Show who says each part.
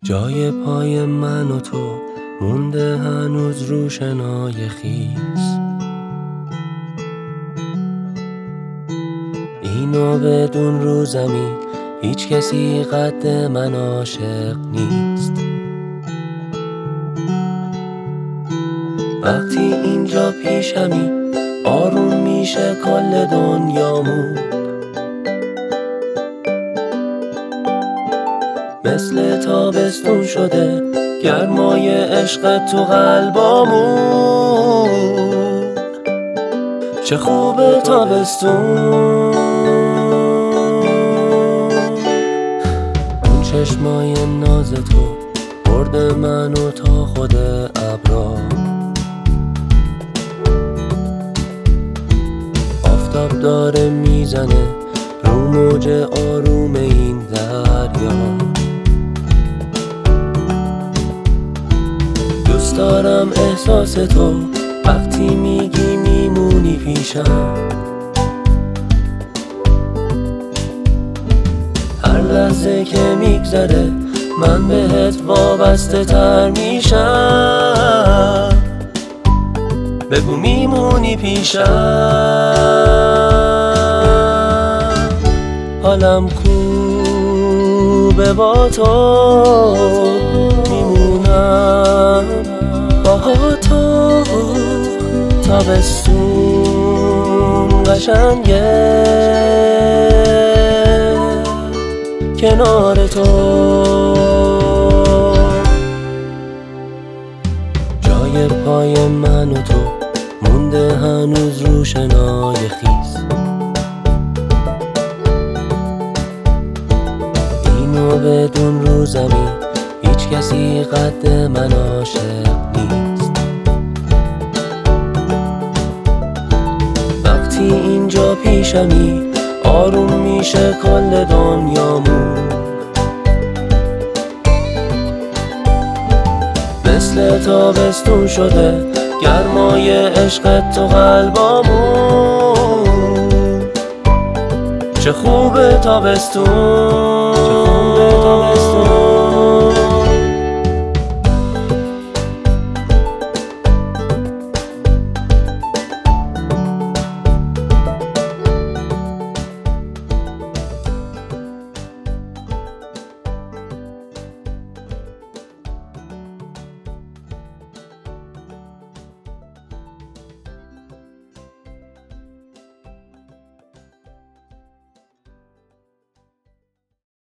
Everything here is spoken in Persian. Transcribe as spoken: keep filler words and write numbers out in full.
Speaker 1: جای پای من و تو مونده هنوز روشنای خیس، اینو بدون رو زمین هیچ کسی قد من عاشق نیست. وقتی اینجا پیشمی آروم میشه کل دنیامون، مثل تابستون شده گرمای عشق تو قلبامون. چه خوبه تابستون، اون چشمای ناز تو برده منو تا خود ابرا. آفتاب داره میزنه رو موج آروم این دریا. دوست دارم احساس تو وقتی میگی میمونی پیشم، هر لحظه که میگذره من بهت وابسته تر میشم. بگو میمونی پیشم، حالم خوبه با تو، میمونم با تو. تابستون قشنگه کنار تو. جای پای من و تو مونده هنوز روشنای خیس، اینو بدون رو زمین هیچ کسی قد من عاشق نیست. وقتی اینجا پیشمی آروم میشه کل دنیامون، مثل تابستون شده گرمای عشق تو قلبامون. چه خوبه تابستون.